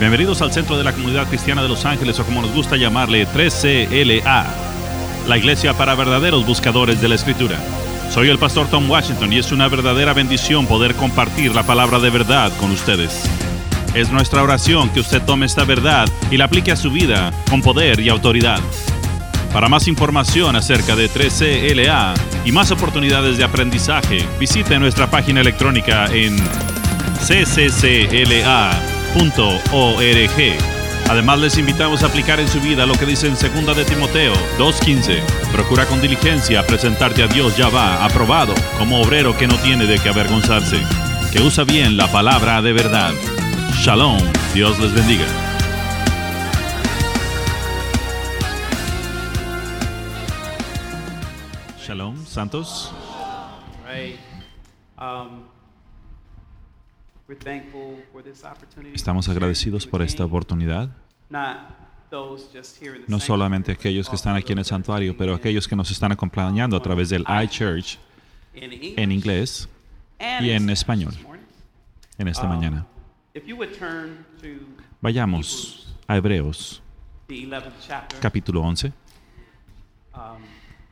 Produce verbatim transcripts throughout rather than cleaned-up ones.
Bienvenidos al Centro de la Comunidad Cristiana de Los Ángeles, o como nos gusta llamarle, tres C L A, la iglesia para verdaderos buscadores de la Escritura. Soy el pastor Tom Washington y es una verdadera bendición poder compartir la palabra de verdad con ustedes. Es nuestra oración que usted tome esta verdad y la aplique a su vida con poder y autoridad. Para más información acerca de tres C L A y más oportunidades de aprendizaje, visite nuestra página electrónica en c c c l a punto org. Además, les invitamos a aplicar en su vida lo que dice en segunda de Timoteo dos quince. Procura con diligencia presentarte a Dios Yahvá aprobado, como obrero que no tiene de qué avergonzarse, que usa bien la palabra de verdad. Shalom, Dios les bendiga. Shalom, santos. Right. Um, we're thankful for this opportunity. Estamos agradecidos por esta oportunidad. Not those just here in the No solamente sanctuary, aquellos que están aquí en el santuario, pero aquellos que nos están acompañando a través del iChurch in English en inglés and y en in español this morning. en esta Um, mañana. If you would turn to Vayamos a Hebreos, the eleventh chapter. capítulo once. Um,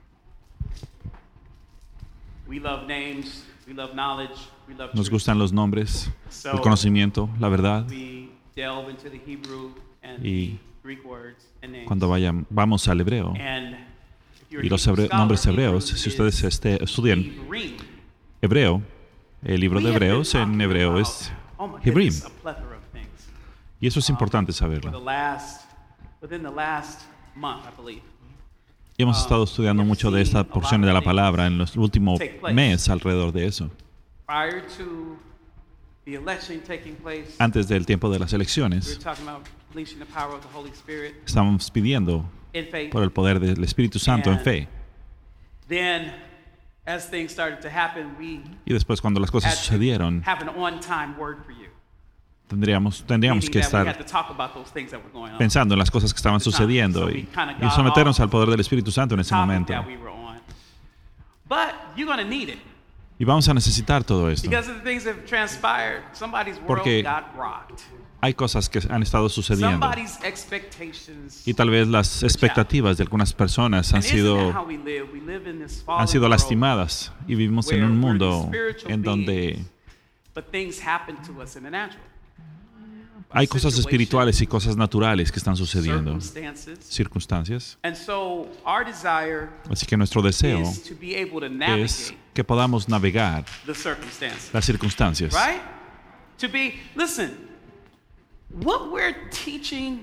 we love names, we love knowledge, we love Nos truth. gustan los nombres, el conocimiento, la verdad. We delve into the Hebrew and Y the Greek words and names. Cuando vayan, vamos al hebreo And if you're a y los Hebrew hebre- scholar, nombres Hebrew hebreos, si is ustedes este, estudian Hebrew. hebreo, el libro We de have been Hebreos en talking hebreo about, es oh my Hebrim. goodness, a plethora of things. Y eso es importante For the saberlo. last, within the last month, I believe. Y hemos estado estudiando mucho de esta porción de la palabra en los últimos meses alrededor de eso. Prior to the election taking place, Antes del tiempo de las we were elecciones, talking about releasing the power of the Holy Spirit estábamos pidiendo in faith. por el poder del Espíritu Santo en fe. Then, as things started to happen, we Y después, cuando las cosas had to sucedieron, have an on-time word for you. tendríamos, tendríamos Meaning que that we had estar to talk about those things that were going on. pensando en las cosas que estaban sucediendo y, y someternos al poder del Espíritu Santo en ese Topic momento. that we were on. But you're going to need it. Y vamos a necesitar todo esto. Because of the things that have transpired, somebody's world Porque got rocked. Hay cosas que han estado sucediendo Somebody's expectations. y tal vez las expectativas de algunas personas han And isn't sido, that how we live? We live in this fallen han sido world, lastimadas y vivimos en un mundo en donde but things happen to us in the natural. hay cosas espirituales y cosas naturales que están sucediendo, Circumstances. circunstancias. And so our desire Así que nuestro deseo is to be able to es navigate que podamos navegar the circumstances. las circunstancias. Right? To be, listen, what we're teaching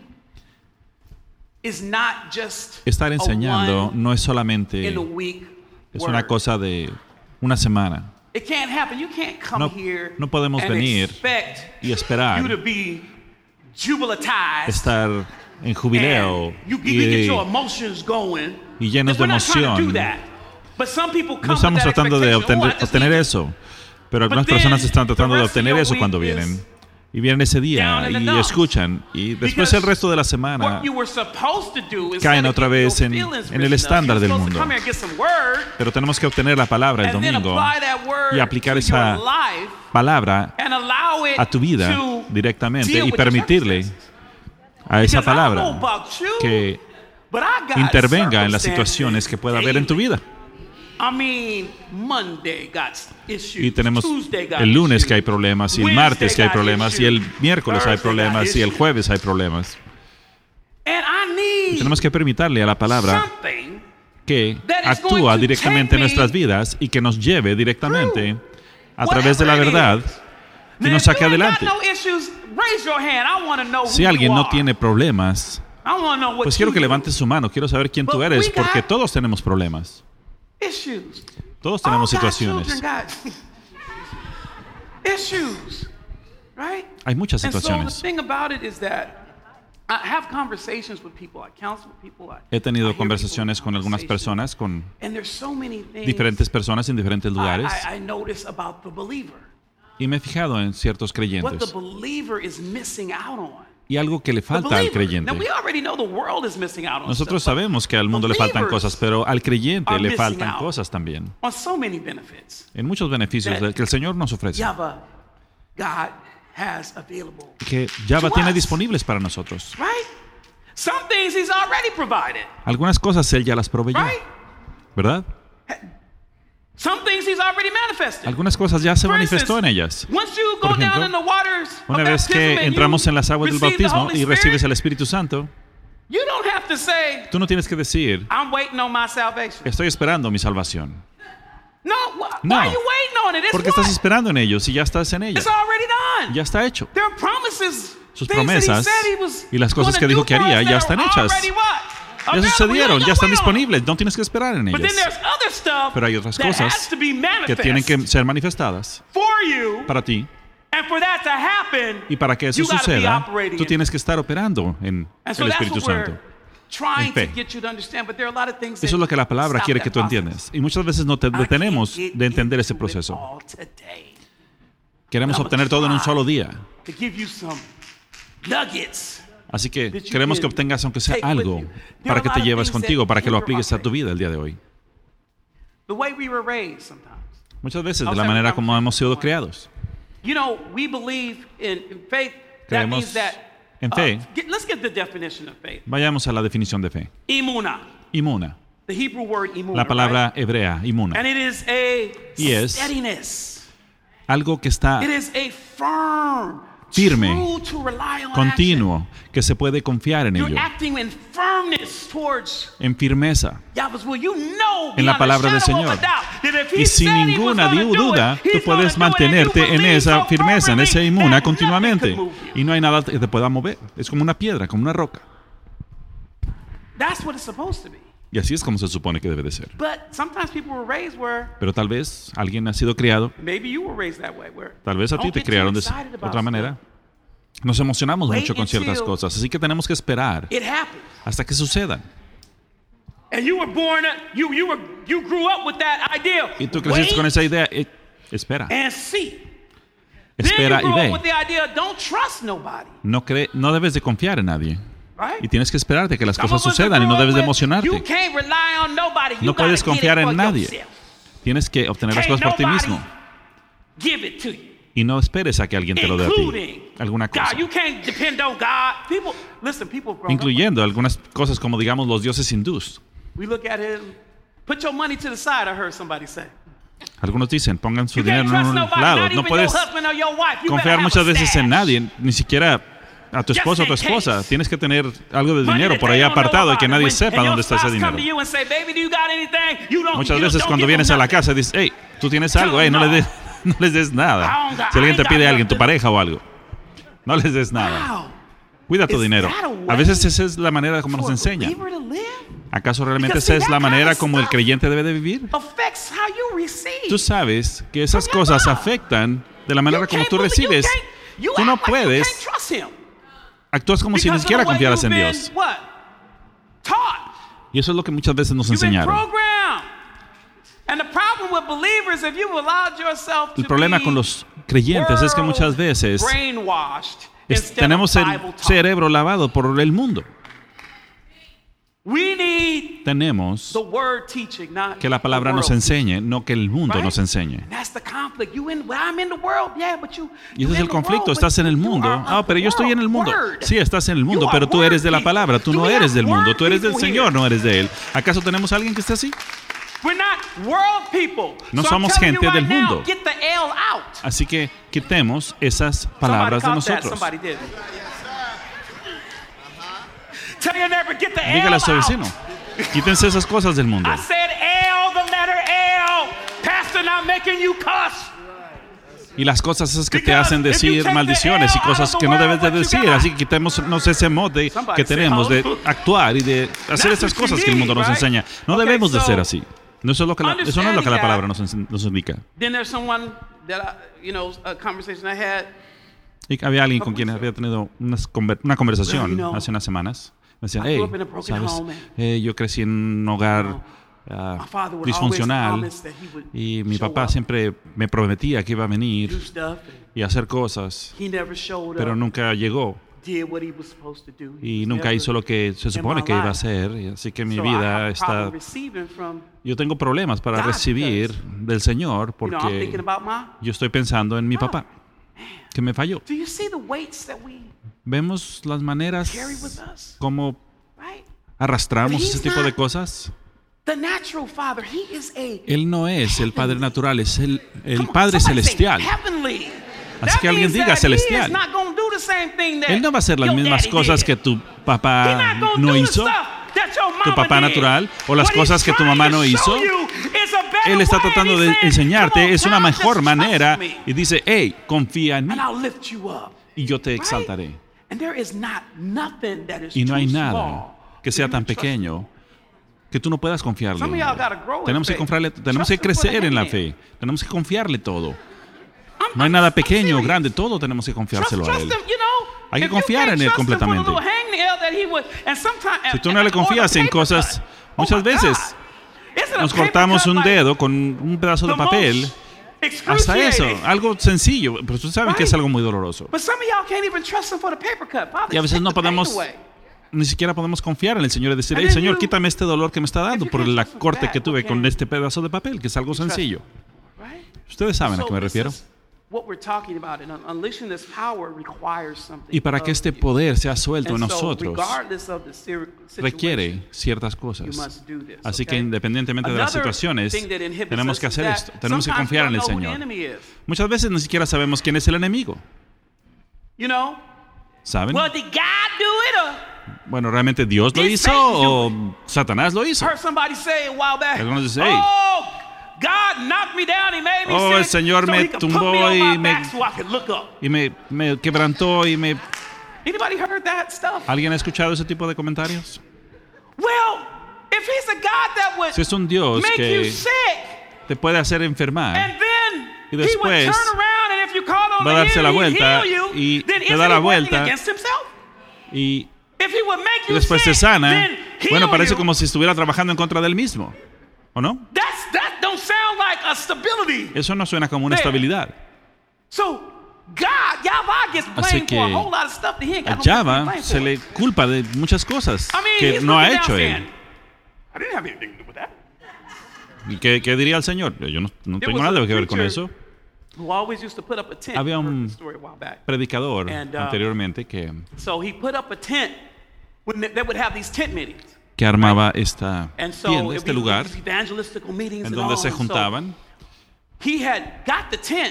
is not just Estar a enseñando one no es solamente, in a week es word. una cosa de una semana. It can't happen. You can't come No- here no podemos and venir expect y esperar you to be jubilatized Estar en jubileo and you, you get y, your emotions going. y llenos de We're not trying to emoción. do that. But some people come No estamos with that tratando de expectation. obtener, Oh, I just obtener need to- eso, pero algunas But then, personas están tratando the de rest of obtener your eso week cuando is vienen. Y vienen ese día down in the y dumps. escuchan. Y después Because el resto de la semana what you were supposed to do is caen instead of otra getting vez your en- feelings en el written up, estándar you're del supposed to mundo. come here and get some word, Pero tenemos que obtener la palabra el and then domingo apply that word y aplicar to esa your life palabra and allow it a tu vida to directamente deal y with your permitirle circumstances. a esa Because I don't know palabra about you, que but I got intervenga en las circumstances situaciones que pueda haber en tu daily. vida. I mean, Monday got issues. Y tenemos Tuesday got el lunes issues, que hay problemas, y el Wednesday martes que hay got problemas, y el issues, miércoles hay Thursday got problemas, y el issues. jueves hay problemas. And I need Tenemos que permitirle a la palabra something que that is going actúa to directamente take en nuestras me vidas y que nos lleve directamente through a través de la whatever it verdad is. y Now, nos if saque you ain't got adelante. no issues, raise your hand. I want to know Si who alguien you no are. tiene problemas, I want to know what pues quiero you que do. levante su mano. Quiero saber quién tú But eres, we porque got- todos tenemos problemas. Issues. Todos tenemos All God's situaciones. children got issues, right? Hay muchas And so the situaciones. thing about it is that I have conversations with people. I counsel with people. I, He I tenido hear conversaciones people's con algunas conversations. personas, con And there's so many things diferentes personas en diferentes I, lugares, I, I notice about the believer. y me he fijado en ciertos What the creyentes believer is missing out on. y algo que le The falta al believer. creyente. Now we already know the world is missing out on Nosotros stuff, but sabemos que al mundo le faltan believers cosas, pero al creyente are le missing faltan out cosas también. on so many benefits. En muchos beneficios That que el Señor nos ofrece. Yahweh, God has available que Java to tiene us. disponibles para nosotros. Right? Some things he's already provided. Algunas cosas Él ya las proveyó, Right? ¿verdad? Some things he's already manifested. Algunas cosas ya se For manifestó en instance, ellas. once you Por go down ejemplo, in the waters of Una vez baptism que and entramos you en las aguas del receive the bautismo Holy y recibes Spirit, el Espíritu Santo, you don't have to say, tú no tienes que decir, I'm waiting on my salvation. estoy esperando mi salvación. No, why, No. why are you waiting on it? It's Porque what? estás esperando en ellos y ya estás en ella. It's already done. Ya está hecho. There are promises, Sus things that he promesas said he was y las cosas gonna que dijo do que for haría us ya that están are hechas. already what? Ya Available. You sucedieron, ain't ya están gotta wait on it. disponibles, no tienes que esperar en But then ellas. there's other stuff Pero hay otras that has cosas to be que manifest tienen que ser manifestadas for you, para ti, and for that to happen, y para que eso you gotta be suceda, operating tú in tienes que estar operando en And so el that's Espíritu what we're Santo. trying En fe. to get you to understand, but there are a lot of things Eso es lo que la palabra that quiere stop que tú that entiendas. Y muchas veces no te process. I can't detenemos get de entender ese into it proceso. all today. Queremos I'm gonna obtener todo en un try solo día. To give you some nuggets. Así que that you queremos can que obtengas aunque sea take with algo you. There para are que a te lot of lleves things that contigo, para que lo hinder apliques our a tu vida el día de hoy. The way we were raised sometimes. Muchas veces I de was la having a manera como hemos sido conversation criados. You know, we believe in, in faith. That Creemos means that. en uh, fe. get- let's get the definition of faith. Vayamos a la definición de fe. Imuna. Imuna, The Hebrew word imuna. la palabra right? hebrea, imuna. And it is a Y es- steadiness. Algo que está It is a firm, Firme, true to rely on continuo, que se puede confiar en action. ello, You're acting in firmness towards en firmeza. Yahweh's will. You know En la beyond a palabra del shadow of a Señor. doubt that if he Y sin said he was ninguna gonna do it, duda, tú he's puedes gonna do it, and you mantenerte en believe esa so firmeza, en ese fervently imuna that continuamente. nothing could move you. Y no hay nada que te pueda mover. Es como una piedra, como una roca. That's what it's supposed to be. Y así es como se supone que debe de ser. But sometimes people were raised where Pero tal vez alguien ha sido criado, maybe you were raised that way, where tal vez a ti don't te get too criaron de excited about otra manera. stuff. Nos emocionamos Wait mucho con ciertas until cosas, así que tenemos que esperar It happens. hasta que sucedan. And you were born, you you were you grew up with that idea. Y tú creciste Wait con esa idea, eh, espera, and see. espera then y you grew ve. up with the idea, don't trust nobody, No, cree, no debes de confiar en nadie. right? Y tienes que esperarte que las Some cosas of us sucedan y grew no up debes de with, emocionarte. You can't rely on nobody. You No puedes gotta get confiar it en for nadie. yourself. Tienes que obtener las Can't cosas por ti nobody mismo. give it to you. Y no esperes a que alguien te lo dé a Including ti. Alguna cosa. God, you can't depend on God. People, listen, people grown up. Incluyendo algunas cosas como, digamos, los dioses hindús. We look at him. Put your money to the side. I heard somebody say. Algunos dicen, pongan su You dinero can't en trust un nobody, lado. not No even puedes your husband or your wife. You confiar better have muchas a veces en stash. nadie, ni siquiera a tu esposo o a tu Just in esposa. case. Tienes que tener algo de Money dinero that por they ahí don't know apartado y about que it. nadie When- sepa and your dónde está ese spouse come dinero. to you and say, "Baby, do you got anything?" You don't- Muchas you veces don't cuando give them vienes a la nothing. casa dices, hey, tú tienes Tell algo, them hey, no no. les des, no les des nada. I don't got- Si alguien I te ain't pide got a alguien, tu nothing. pareja o algo, no les des nada. Wow. Cuida tu Is dinero. that a way A veces esa es la manera como nos For a enseñan. believer to live ¿Acaso realmente Because, esa see, es la that kind manera of como el stuff creyente debe de vivir? affects how you receive. Tú sabes que esas From your cosas mouth. afectan de la manera You como can't tú believe- you recibes. can't- you Tú no act like you puedes. can't trust him. Actúas como si ni Because of siquiera the way confiaras you've en been, Dios. what? Taught. Y eso es lo que muchas veces nos You've been enseñaron. programmed. And the problem with believers, if you've allowed yourself to El problema be con los creyentes es que muchas veces brainwashed es- instead tenemos of el Bible taught. cerebro lavado por el mundo. We need Tenemos the word teaching, not que la palabra the nos world enseñe, no que el mundo Right? nos enseñe. And that's the conflict. You in, well, I'm in the world, yeah, but you. Y you ese es in el the conflicto. world, Estás but en el you mundo. are of Ah, the pero yo estoy en el mundo. word. Sí, estás en el mundo, You pero are tú eres de la word palabra. Tú people. no Do we eres have del mundo. word Tú eres del people Señor, here? no eres de Él. ¿Acaso tenemos a alguien que esté así? We're not world people. No so I'm somos telling you gente right del now, mundo. get the L out. Así que quitemos esas Somebody palabras de caught that. nosotros. Somebody did. Tell your neighbor, get the Dígale L a su out. vecino. Quítense esas cosas del mundo. I said L, the letter L. Pastor, not making you cuss. Y las cosas esas que te Because hacen if you decir take the maldiciones y L out cosas of the que no word, debes de what you decir. got? Así que quitémonos ese mote Somebody que say, tenemos de "Oh." actuar y de hacer That's esas what you cosas que el mundo need, nos right? enseña. No Okay, debemos de so, ser así. No eso, es lo que la, eso no es lo que la understanding palabra that- nos, en- nos indica. Then there's someone that I, you know, a conversation I had. Y había alguien con quien había tenido unas conver- una conversación Well, you know, hace unas semanas. Me decían, I hey, grew up in a broken ¿sabes? home and, Eh, yo crecí en un hogar know, ah, my father would disfuncional always promise that he would y mi show papá up, siempre me prometía que iba a do venir stuff, and y hacer cosas, he never showed pero up, nunca llegó did what he was supposed to do. He y was nunca never hizo lo que se in supone my que iba a life. hacer. Y así que mi So I vida have a está... problem receiving from, Yo tengo problemas para God, recibir del Señor you know, I'm thinking porque about my yo estoy pensando en mi papá. que me falló. Do you see the weights that we Vemos las maneras carry with us? como Right? arrastramos ese tipo de cosas. The natural father, he is a Él no es el Padre natural, es el, el Come on, Padre somebody say celestial. heavenly. Así That que alguien means diga that he celestial. is not gonna do the same thing that Él no va a hacer las your mismas daddy cosas did. que tu He's papá not gonna no do the hizo, stuff that your tu mama papá did. natural, o las What he's cosas que tu trying mamá to no show hizo. you is a better Él está way. tratando He's de saying, enseñarte, "Come on, es una God, mejor just manera, trust me, y dice, hey, confía en mí and I'll lift you up." y yo te Right? exaltaré. And there is not nothing that is Y no hay too nada small que sea for you tan to trust. pequeño que tú no puedas confiarle. Some of y'all gotta grow in Tenemos que, faith. confiarle, tenemos Trust que him for the crecer en la hand. fe, tenemos que confiarle todo. I'm- No hay I'm- nada I'm pequeño o serious. grande, todo tenemos que Trust, confiárselo a trust Él. him, you know. Hay que If you confiar can't en Él trust him for the completamente. little hangnail that he would- and sometimes- Si tú and- no le and- or the confías en paper cosas, cut. muchas Oh my veces God. Isn't a nos paper cortamos cut un like dedo con un pedazo de the papel. most Hasta eso, excruciating? algo sencillo, pero ustedes saben que es algo muy doloroso. But some of y'all can't even trust him for the paper cut. Father, Y a veces take no the pain podemos, away. ni siquiera podemos confiar en el Señor y decir, And hey then Señor, you- quítame este dolor que me está dando you por can't la trust him corte back, que tuve what con can- este pedazo de papel, que es algo trust sencillo. Right? Ustedes saben a So qué me this refiero. is what we're talking about, and un- unleashing this power requires something Y para que of este you. poder sea suelto en And so, nosotros, regardless of the ser- situation, requiere ciertas you cosas. must do this, Así que okay? independientemente de las Another situaciones, thing that inhibits tenemos us que is hacer that esto. Tenemos que sometimes confiar en we el don't know who the Señor. enemy is. Muchas veces ni siquiera sabemos quién es el enemigo. You know? ¿Saben? Well, did God do it or Bueno, ¿realmente Dios lo Did hizo Satan do o Satanás lo hizo? heard somebody say a while back? Algunos dicen, "Hey, Oh, God knocked me down, he made me Oh, sick, el Señor so me he could put tumbó me on y my me- back so I could look up." Y me, me quebrantó y me... Anybody heard that stuff? ¿Alguien ha escuchado ese tipo de comentarios? Well, if he's a God that would Si es un Dios make you que sick, te puede hacer enfermar and then y he would después turn around and if you call on va a darse him, la he'd vuelta heal you, y then te isn't da la he working vuelta against himself? y If he would make y you después te sick, sana, then heal bueno, parece you. como si estuviera trabajando en contra del mismo, ¿o no? That's, that don't sound like a stability. Eso no suena como una There. estabilidad. So, God, Yahweh gets Así blamed for a que whole lot of stuff that he ain't A got no business being Java blamed se for. le culpa de muchas cosas I mean, que he's no ha looking hecho down él. saying, I didn't have anything to do with that. ¿Y qué, qué diría el Señor? Yo no, no There tengo was nada a que ver con preacher eso. Who always used to put up a tent. Había I heard un the story a while back. predicador And, uh, anteriormente que, So he put up a tent when they, they would have these tent meetings. que armaba esta And so tienda, it'd este be lugar, these evangelistical meetings en and donde all. se And so juntaban. he had got the tent,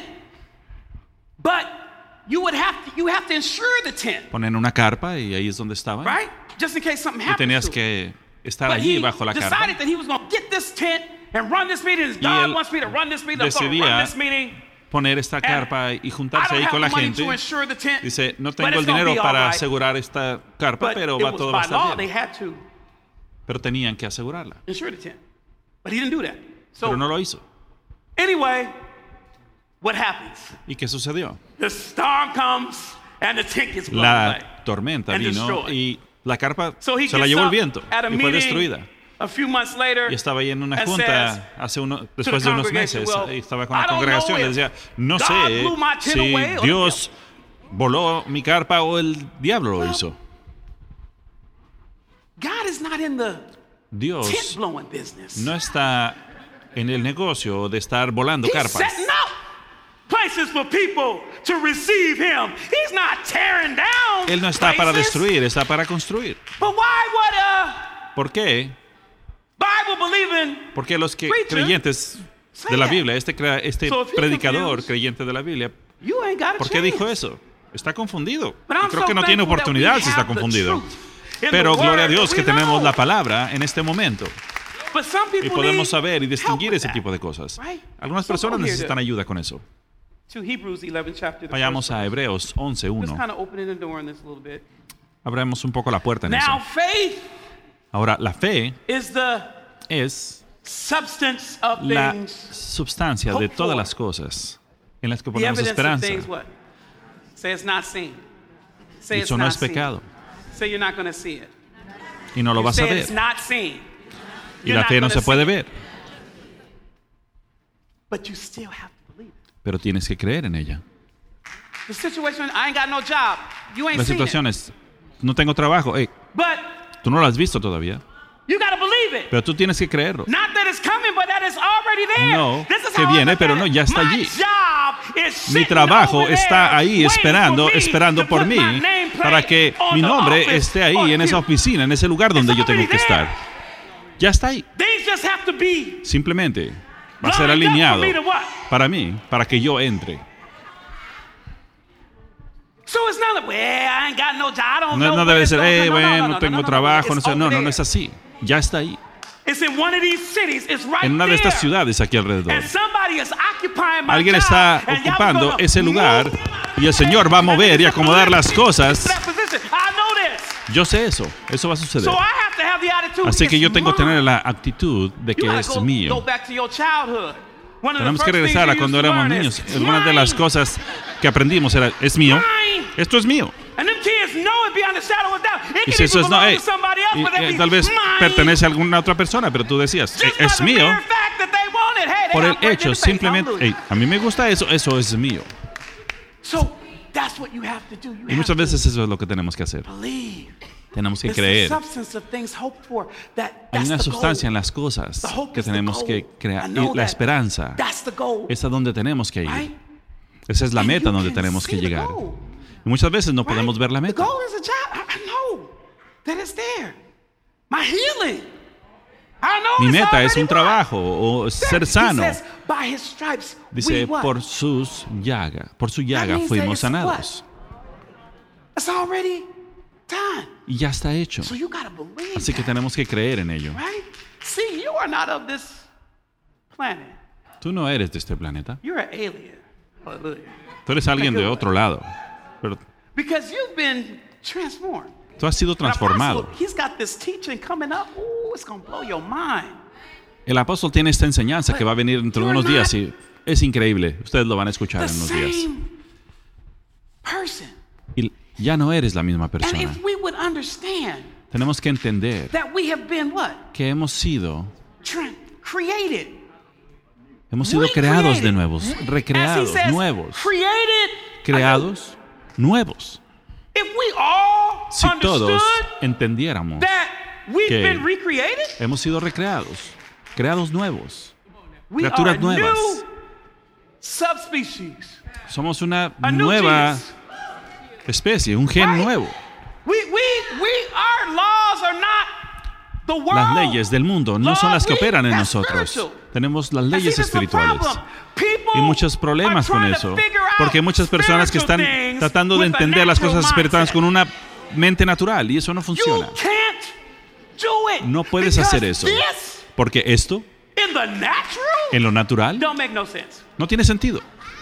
but you would have to, you have to insure the tent, Ponen una carpa y ahí es donde estaban. right? Just in case something Y happens tenías to it. que estar But allí he bajo la carpa. decided that he was going to get this tent and run this meeting. His Y God él wants me to run this meeting. I'm going to decidía run this meeting. Poner esta carpa y I juntarse don't ahí have con the la money gente. to insure the tent, Dice, no but tengo it's el gonna dinero be all para right. asegurar esta carpa, But pero it va was todo va a by law estar they bien. had to Pero tenían que asegurarla. insure the tent, but he didn't do that. So Pero no lo hizo. anyway, what happens? ¿Y qué sucedió? The storm comes and the tent gets blown La away. tormenta and vino destroyed. y la carpa So he se la gets llevó el up viento at a y fue meeting destruida. a few months later Y estaba ahí en una and junta says hace uno, to después the de unos congregation, meses well, y estaba con I la don't congregación y know le decía, if no God sé blew my tent si away or the Dios voló mi carpa o el diablo lo Well, hizo. God is not in the tent Dios blowing business. no está en el negocio de estar volando He's carpas. setting up places for people to receive him. He's not tearing down Él no está para places. destruir, está para construir. But why would a ¿Por qué? Bible believing Porque los que, preacher creyentes say de la that? Biblia, este, crea- este So if he's predicador confused, creyente de la Biblia, you ain't got a ¿por qué chance. dijo eso? Está confundido. But Y I'm creo so que no tiene thankful that oportunidad we si está have the confundido. truth in Pero the gloria a word Dios that que we tenemos know. la palabra en este momento But some y people podemos need saber y distinguir help with ese that. tipo de cosas. Right? Algunas So personas go here necesitan to- ayuda con eso. To Hebrews eleven chapter. the Vayamos first a verse. Hebreos once Just uno. kind of opening the door in this a little bit. Abramos un poco la puerta en Now eso. faith Ahora, la fe is the es substance of la things. substancia de hoped todas for. las cosas en las que The ponemos evidence of esperanza. things what? Say it's not seen. Say Y it's eso no not es pecado. seen. Say you're not going to see it. Y no lo You vas a say it's ver. not seen. Y You're la not fe no gonna se puede see it. ver, But you still have to believe it. pero tienes que creer en ella. The situation, I ain't got no job. You ain't La seen situación it. es, no tengo trabajo. Hey, But tú no lo has visto todavía. You gotta believe it. Pero tú tienes que creerlo. Not that it's coming, but that it's already there. No, This is que how I viene, look pero at no, it. ya está My allí. job is Mi sitting trabajo over está there ahí waiting esperando, for me esperando to por put mí, my nameplate para que on mi the nombre office esté ahí, or en esa you. oficina, en ese lugar donde It's yo tengo already que estar. there. Ya está ahí. Things just have to be Simplemente va a ser lined up alineado for me to what? para mí, para que yo entre. So it's not like, well, I ain't got no job, I don't No, know no where debe it's ser, going. eh, No, no, bueno, no, no no, no, tengo no, no, trabajo, no it's sé. No, over no, no es there. así. Ya está ahí. It's in one of these cities. It's right En una de estas there. ciudades aquí alrededor. And somebody is occupying my Alguien job, está and y'all ocupando gonna ese lugar move y el Señor va a mover y acomodar las cosas. that position. I know this. Yo sé eso. Eso va a suceder. So I have to have the attitude. Así que it's yo tengo que tener mine. la actitud de You que gotta es go, go mío. back to your childhood. One of the Tenemos first que things regresar you a cuando used to éramos learn niños. is, Algunas de las mine. cosas que aprendimos era, es mío. Mine. Esto es mío. And them kids know it beyond a shadow of doubt. It Y can si eso even es no, belong eh, to somebody else, y, but eh, it be tal vez mine. pertenece a alguna otra persona, pero tú decías, Just "Eh, by es the mío. mere fact that they want it. Hey, they Por el operate in hecho, the faith. simplemente, Hallelujah. "Hey, a mí me gusta eso, eso es mío." So that's what you have to do. You Y have muchas to veces eso es lo que tenemos que hacer. believe. Tenemos que It's the creer. substance of things hoped for. That, Hay that's una the sustancia en goal. las cosas The hope que is the tenemos goal. que crear. I know Y la that. esperanza That's the goal. es a donde tenemos que ir. Right? Esa es la And meta you donde can tenemos que see the llegar. goal, Y muchas veces no right? podemos ver la The meta. goal is a job. I, I know that it's there. My healing. I know Mi it's meta es already un trabajo o right. ser He sano. says, by his stripes, we Dice, what? por sus llagas, por su llaga means that fuimos it's sanados. It's already done. Y ya está hecho. So you gotta believe Así que that, tenemos que creer en ello. right? See, you are not of this planet. Tú no eres de este planeta. You're an alien. Hallelujah. Tú eres alguien de otro lado. Pero Because you've been transformed. tú has sido An transformado. apostle, he's got this teaching coming up. Ooh, it's gonna blow your mind. El apóstol tiene esta enseñanza que va a venir dentro de You're unos días not y es increíble. Ustedes lo van a escuchar The en unos días. same person. Y ya no eres la misma And persona. if we would understand Tenemos que entender that we have been what? que hemos sido, Tra- created. hemos sido creados de Recreated. nuevos, As he recreados, says, nuevos, created. creados, nuevos. If we all Si todos understood entendiéramos that we've que been recreated, hemos sido recreados, creados nuevos, we are criaturas a nuevas. new subspecies. Somos una A new nueva genus. especie, un gen Right? nuevo. We, we, we, our laws are not the world. Las leyes del mundo no son las que Laws, we- operan en that's nosotros. spiritual. Tenemos las And see, leyes this is the espirituales. problem. People Y muchos problemas are con trying to eso. figure out Porque hay muchas personas que están spiritual things tratando de with a entender las natural cosas espirituales mindset. con una mente natural y eso no You funciona. can't do it. No puedes because hacer eso. This, Porque esto, in the natural, en lo natural, don't make no sense. no tiene sentido.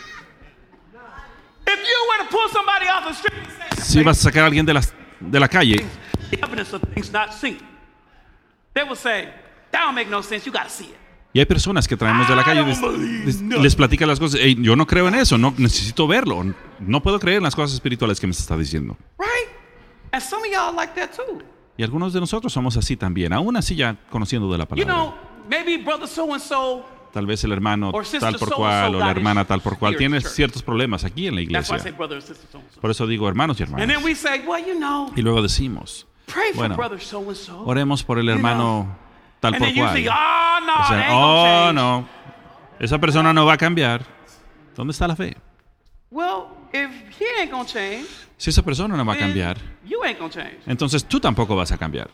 If you were to pull somebody off the street and say, Si vas a sacar a alguien de la, de la calle the evidence of things not seen, they will say, that don't make no sense. You got to see it. y hay personas que traemos de la calle y les, les- les platican las cosas. "Ey, yo no creo en eso, no necesito verlo. No puedo creer en las cosas espirituales que me está diciendo. Right? And some of y'all like that too. Y algunos de nosotros somos así también, aún así ya conociendo de la You palabra. know, maybe brother so and so. Tal vez el hermano Or sister tal por so-and-so cual o la got hermana issues tal por cual here tiene at church. ciertos problemas aquí en la That's why I say iglesia. brother or sister so and so. Por eso digo hermanos y And then hermanas. we say, well, you know, Y luego decimos, pray for bueno, brother so and so. oremos por el hermano tal And por then you say, cual. oh no, O sea, they ain't oh, gonna change. no, esa persona no va a cambiar. ¿Dónde está la fe? Well, if he ain't gonna change, Si esa persona no va a then cambiar, you ain't gonna change. entonces tú tampoco vas a cambiar.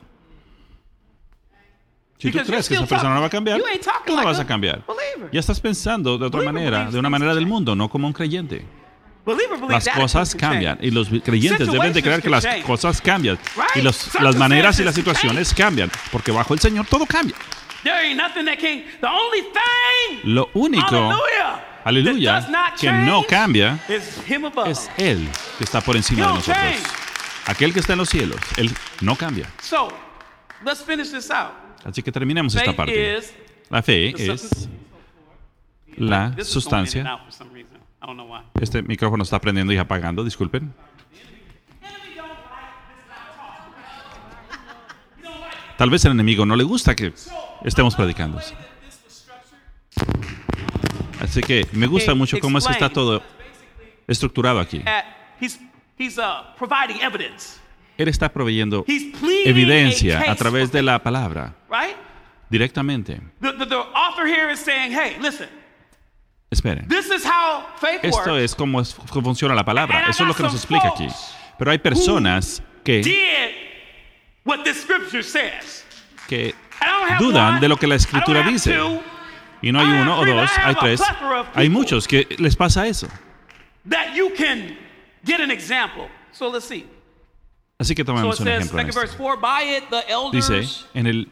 Si tú Because crees que you're esa still persona no va a talking- cambiar, you ain't talking tú no like vas a a cambiar. believer. Ya estás pensando de otra Believer manera, believes de una things manera del change. mundo, no como un creyente. Believer believes Las that cosas attitude can cambian change. y los creyentes deben de creer que las Situations can cosas cambian Right? y los- las maneras y las situaciones Circumstances cambian porque bajo el Señor todo cambia. There ain't nothing that can. The only thing, Lo único, hallelujah, aleluya, that does not que no change cambia is him above. es Él que está por encima He de don't nosotros. change. Aquel que está en los cielos, Él no cambia. So, let's finish this out. Así que terminemos esta Faith parte. is La fe the es substance- la This is going in and sustancia. out for some reason. I don't know why. Este micrófono está prendiendo y apagando, disculpen. Tal vez al enemigo no le gusta que estemos predicando. Así que me gusta mucho cómo es está todo estructurado aquí. At, he's he's uh, providing evidence. Él está proveyendo He's pleading evidencia a case a través for de faith, la palabra, right? directamente. The, the, the author here is saying, hey, listen, Esperen. this is how faith Esto works. es como es- cómo funciona la palabra. And I Eso es lo got que nos some explica aquí. folks Pero hay personas que, Did what the scripture says. que I don't have dudan one, de lo que la I don't escritura have dice. two, Y no hay I have uno o three, dos, I have hay a tres. plethora of Hay people. muchos que les pasa eso. that you can get an example. So let's see. Así que So it tomemos un says, ejemplo en second verse esto. four, by it the elders. Dice en el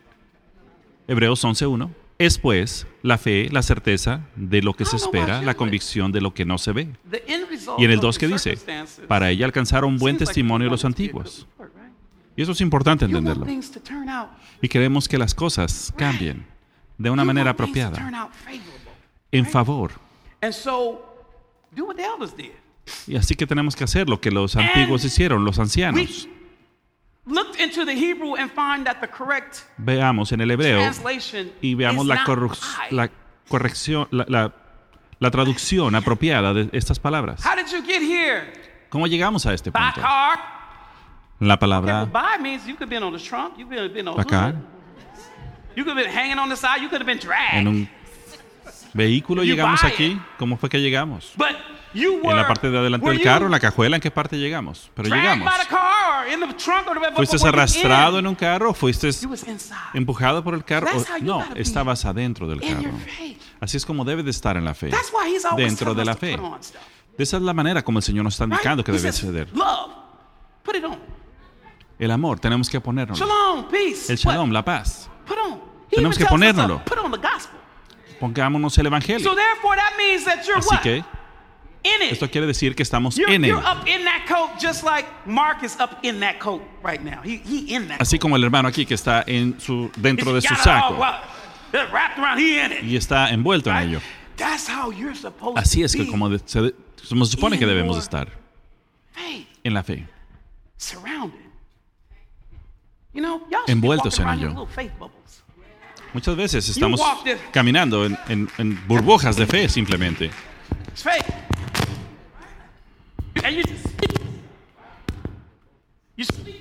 Hebreos once uno, es pues la fe, la certeza de lo que se espera, la convicción de lo que no se ve. The end result Y en el of dos the que dice, circumstances para ella alcanzaron buen seems like testimonio you los want it to be a good antiguos. report, right? Y eso es importante You want entenderlo. things to turn out Y queremos que las cosas cambien de una you manera want things to turn apropiada, out favorable. en favor. And so, do what the elders did. Y así que tenemos que hacer lo que los antiguos hicieron, los We ancianos. looked into the Hebrew and find that the correct Veamos en el hebreo translation y veamos is la, not corru- I. la corrección, la, la- la traducción apropiada de estas palabras. How did you get here? ¿Cómo llegamos a este By punto? car. La Okay, palabra well, by means you could have been on the trunk, you could have been on the acá, hood. You could have been hanging on the side, you could have been dragged. en un vehículo You llegamos buy aquí. ¿Cómo fue que llegamos? But you were, En la parte de adelante were del you carro, en la cajuela, ¿en qué parte llegamos? Pero dragged llegamos. by the car or in the trunk or the ¿Fuiste were you arrastrado in? en un carro o fuiste You was inside. empujado por el carro? That's O- how you no, gotta be estabas adentro del in your carro. faith. Así es como debe de estar en la fe. That's why he's always Dentro telling de us la to fe. put on stuff. Esa es la manera como el Señor nos está Right? indicando que He debe says, suceder. love. Put it on. El amor, tenemos que ponérnoslo. Shalom, peace. El shalom, la paz. What? Put on. He Tenemos even que tells us to ponérnoslo. Put on the gospel. Pongámonos el evangelio. So therefore that means that you're Así what? que In it. esto quiere decir que estamos You're, en él. you're up in that coat just like Mark is up in that coat right now. He, he in that Así como el hermano aquí que está en su, dentro de He's su got it all saco wrapped- wrapped around, he in it. y está envuelto en Right? ello. That's how you're supposed Así es to que be. como de- se, de- como se supone que in debemos your estar faith, en la fe. surrounded. You know, y'all should Envueltos be en walking around ello. in little faith bubbles. Muchas veces estamos walk this- caminando en, en- en burbujas de fe simplemente. It's faith. And you just speak. You speak.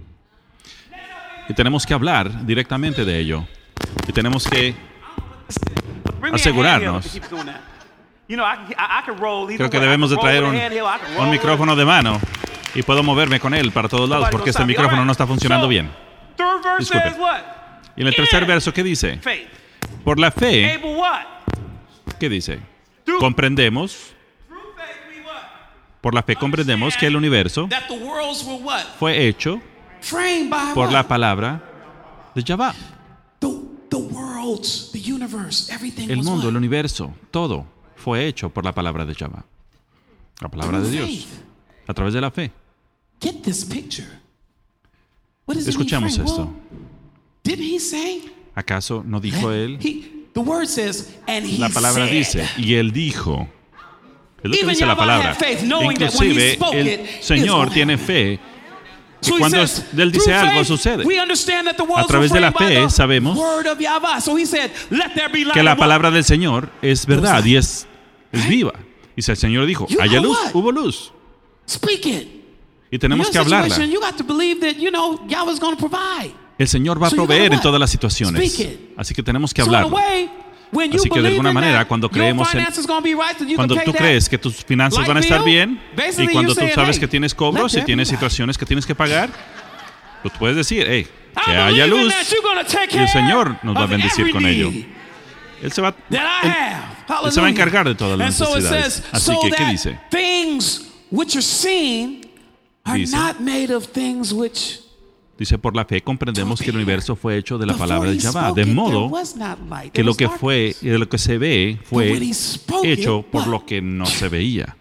Y tenemos que hablar directamente de ello. Y tenemos que, Bring me a asegurarnos. handheld if he keeps doing that. You know, I, can- I, I can roll either creo que way. I debemos de can roll traer with un, a handheld, I can roll un with- micrófono de mano y puedo moverme con él para todos lados Somebody porque gonna este stop me. micrófono All no right. está funcionando So, bien. Third verse Disculpe. says what? Y en el tercer In verso, ¿qué dice? faith. Por la fe, Able what? ¿qué dice? Through, Comprendemos, through faith we what? por la fe comprendemos que el universo That the worlds were what? fue hecho Framed by por what? la palabra de Yahweh. The, the worlds, the universe, everything El was mundo, what? el universo, todo fue hecho por la palabra de Yahweh. La palabra de Through Dios. faith. A través de la fe. Get this picture. What does it Escuchemos mean, esto. framed? Well, didn't he say? ¿Acaso no dijo él? He, the word says, and he La palabra said. dice, y él dijo. Es lo que Even dice la Yahweh palabra. had faith, knowing that when he Inclusive, spoke el it, it was Señor gonna tiene happen. fe que So he cuando says, Él dice through algo faith, sucede. we understand that the worlds A través were de la framed by fe the sabemos word of Yahweh. So he said, let there be light. que la And what? palabra del Señor es verdad y es, es viva. Y si el Señor dijo, You haya know luz, what? hubo luz. Speak it. Y tenemos In que your hablarla. situation, you got to believe that, you know, Yahweh's going to provide. El Señor va a So you gotta proveer en what? todas las situaciones. Speak it. Así que tenemos que So in a hablarlo. way, when you Así que de believe alguna in manera, that, cuando your creemos en- finances gonna be right, that you Cuando can tú pay crees that que tus finanzas light van a estar bill, bien basically y cuando you're tú saying, sabes hey, que tienes cobros let y there tienes be light. situaciones que tienes que pagar, pues puedes decir, hey, I que believe haya in luz that you're gonna take y el care Señor nos va a of bendecir every con ello. need Él se va, that I él- have. Él se va a Hallelujah. encargar de todas las And so it necesidades. says, Así so que, ¿qué that dice? things which are seen are Dice. not made of things which Dice, por la fe comprendemos que el universo fue hecho de la before palabra de he Yahweh, spoke de it, there modo was not light. que There lo was que darkness. fue y de lo que se ve But when fue he spoke hecho it, por what? lo que no se veía.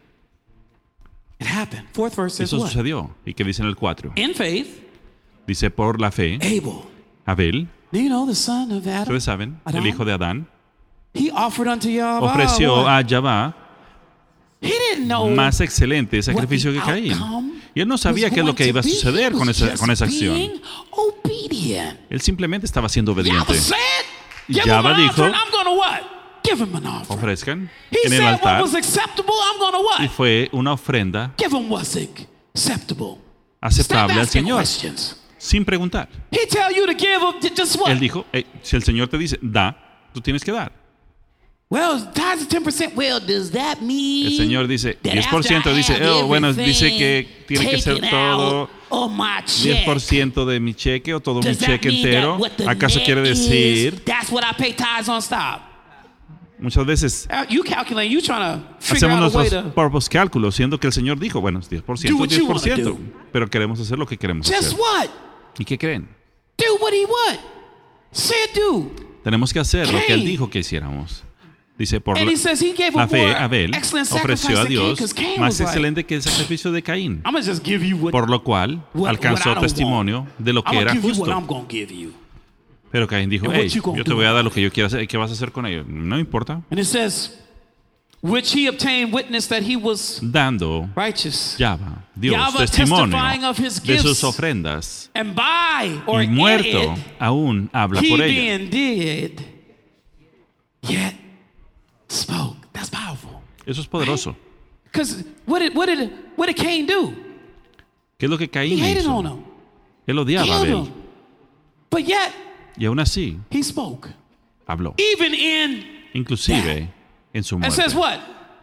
It happened. Fourth verse says Eso what? sucedió. ¿Y qué dice en el cuatro? In faith, Dice, por la fe, Abel. Abel, Do you know the son of Adam? ustedes saben, el Adán? hijo de Adán, He offered unto Yahweh. ofreció what? a Yahweh He didn't know más excelente sacrificio que what the Caín. outcome Y él no sabía was qué es lo going que iba a to be. suceder He con was esa, just con esa acción. being obedient. Él simplemente estaba siendo obediente. Yahweh said, give him Yahweh an dijo, offering, I'm going to what? Give him an offering. Ofrezcan He en el said what altar was acceptable, I'm going to y what? fue una ofrenda Give him what's acceptable. aceptable Stop al asking Señor, questions. sin preguntar. He tell you to give up just what? Él dijo, hey, si el Señor te dice, da, tú tienes que dar. Well, tithes are ten percent. Well, does that mean El Señor dice, that diez por ciento, after I dice, have oh, bueno, dice everything que tiene que ser taken todo out of my diez check, por ciento de mi cheque o todo mi does that cheque mean entero? that what the ¿Acaso net quiere decir? is, that's what I pay tithes on? Stop. Muchas veces Uh, You calculate, you trying to figure hacemos out a way nuestros to propios cálculos, siendo que el Señor dijo, bueno, es diez por Do ciento, what you diez por ciento, wanna do. pero queremos hacer lo que queremos just hacer. what? ¿Y qué creen? Do what he want. Said do. Tenemos que hacer lo que Él Cain. dijo que hiciéramos. Dice, por And la, he says he gave la a fe, more Abel excellent ofreció sacrifice a than Cain, Dios 'cause Cain más was like, excelente que el sacrificio de Caín, I'm gonna just give you what, por lo cual what, what I alcanzó don't testimonio want. de lo I'm que gonna era give you what I'm justo. gonna give you. Pero Caín dijo, And what hey, you gonna yo te do voy a dar about lo que yo quiera hacer. ¿Qué vas a hacer con ello? No me importa. And it says, which he obtained witness that he was Dando righteous. Yahva, Dios, Yahva testimonio testifying of his de sus gifts. ofrendas. And by or Y in muerto it, aún habla he por ella. being dead, yet spoke. That's powerful. Eso es poderoso. Because what did what did what did Cain do? ¿Qué es lo que He Caín hated on hizo? him, Él odiaba a killed Abel. him. But yet Y aún así he spoke. habló. Even in Inclusive en su it says muerte. what?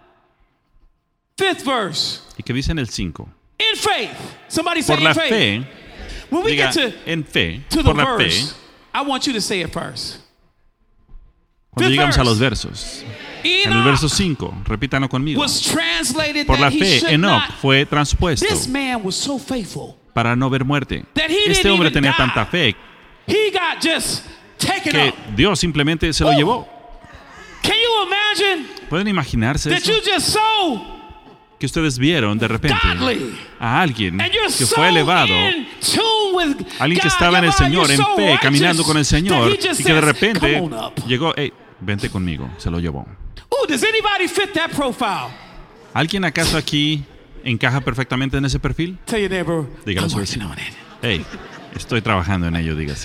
Fifth verse. ¿Y qué dice en el cinco? In faith. Somebody say Por la in faith. fe, When we diga, get to, en fe, to the por la fe, verse, I want you to say it first. cuando Fifth llegamos a verse. los versos. En el Enoch verso cinco, repítanlo conmigo. was translated Por la that he fe, should Enoch not. fue transpuesto This man was so faithful para no ver muerte. that he Este didn't hombre even tenía die. tanta fe He got just taken que up. Dios simplemente se lo Oh. llevó. Can you imagine ¿Pueden imaginarse that eso? you just so Que ustedes vieron de repente godly a alguien and you're que so fue elevado, in tune with alguien que God, estaba en el you're Señor, en so fe, righteous caminando con el that Señor, he just y que de says, repente "Come on up." llegó, hey, vente conmigo, se lo llevó. Oh, does anybody fit that profile? ¿Alguien acaso aquí encaja perfectamente en ese perfil? Tell your neighbor, Dígale a I'm su working vecino. on it. Hey, estoy trabajando en ello, dígase.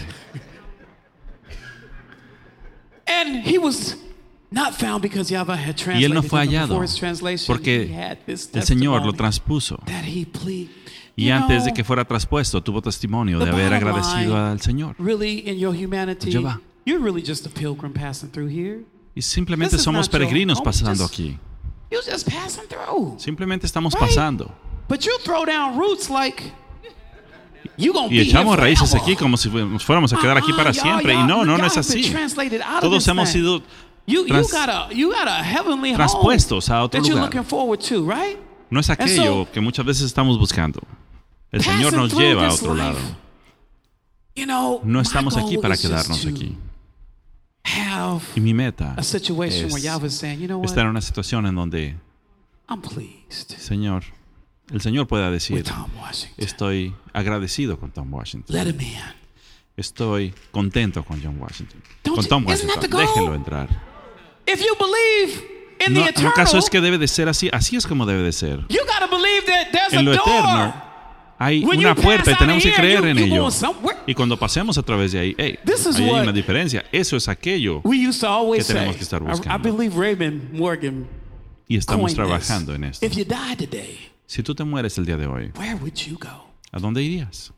And he was not found because Yahweh had Y él no translated fue him hallado before his translation. porque He had this el Señor lo testimony transpuso. that he plead. Y You antes de know, que fuera traspuesto, tuvo testimonio the de haber bottom agradecido line, al Señor. Really, in your humanity, Jehová. you're really just a pilgrim passing through here. Y simplemente This is somos not your peregrinos home, pasando just- aquí. You're just passing through. Simplemente estamos Right. pasando. But you throw down roots like you gonna Y be echamos here raíces forever. aquí como si fu- nos fuéramos a quedar aquí para Uh-uh, y'all- siempre. Y y'all- no, no, no y'all es have been así. translated out of Todos this hemos thing. sido You, you trans- got a you got a heavenly home transpuestos a otro that you're lugar. looking forward to, right? No es aquello que muchas veces estamos buscando. El Señor Passing nos through lleva a this otro life, lado. You know, No my estamos aquí goal para is just quedarnos to aquí. Have Y mi meta a situation es where Yahweh is saying, you know what, estar en una situación en donde, I'm pleased Señor, el Señor pueda with decir, Tom Washington. estoy agradecido con Tom Washington. Let him in. Estoy contento con John Washington. Don't Con you- Tom isn't that Washington. the goal? Déjenlo entrar. If you believe in No, the en eternal, un caso es que debe de ser así. Así es como debe de ser. you got to believe that there's En lo a door. eterno hay When una you puerta y pass tenemos out que of here, creer en you- you ello. going somewhere. Y cuando pasemos a través de ahí, hey, This is ahí hay what- una diferencia. Eso es aquello. We used to always que tenemos say, que estar I, I buscando. believe Raymond Morgan Y estamos coined trabajando this. en esto. If you died today, Si tú te mueres el día de hoy, where would you go? ¿a dónde irías?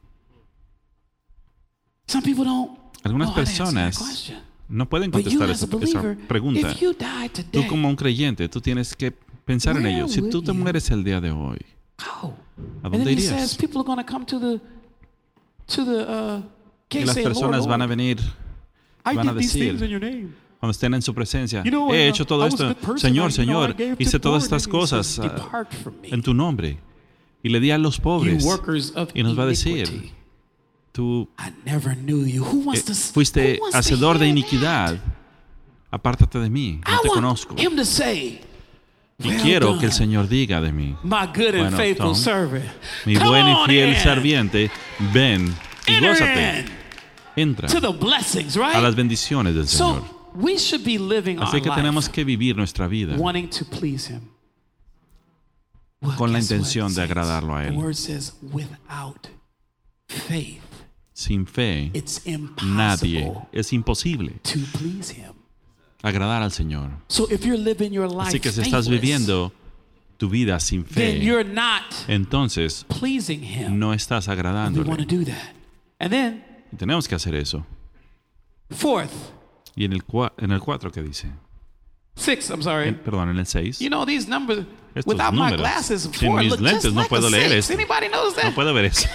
Some people don't Algunas know how to answer that personas question. no pueden But you contestar as a esa, believer, esa pregunta. if you died Tú today, como un creyente, tú tienes que pensar en Where ello. Si tú would te you mueres el día de hoy, go? ¿a And then dónde he irías? says people are going to come to the to the uh, Y gate las saying, Lord, personas van a Lord, venir, I van a did these decir, things in your name. cuando estén en su presencia, You know, he uh, hecho todo I was esto, a good person. Señor, I- you know, I Señor, gave to hice the todas poor, estas and he cosas says, ah, Depart from me, en tu nombre. Y le di a los you pobres. workers of Y nos va a decir, iniquity. tú I never knew you. Who eh, wants to, fuiste who wants to hacedor de hear iniquidad. that? Apártate de mí, no I te want conozco. him to say, Y well quiero done, que el Señor diga de mí, my good and Bueno, faithful Tom, servant. mi Come buen y on fiel in. serviente, ven y Enter gózate. in Entra to the blessings, right? a las bendiciones del so Señor. we should be living Así our que tenemos life que vivir nuestra vida wanting to please him. Well, con la guess what, intención de saints? agradarlo a The Él. word says, without faith, Sin fe, it's nadie, impossible es imposible to please him. agradar al Señor. So if you're living your life Así que si estás faithless, viviendo tu vida sin then fe, you're not entonces pleasing Him. no estás We want to agradándole. do that. And then, Y tenemos que hacer eso. fourth, Y en el, cua- en el cuatro, ¿qué dice? six, I'm sorry. En- perdón, en el seis. You know, these numbers, Estos without my números, glasses, sin four mis look lentes just no like puedo a leer six. esto. Anybody knows that? No puedo ver eso.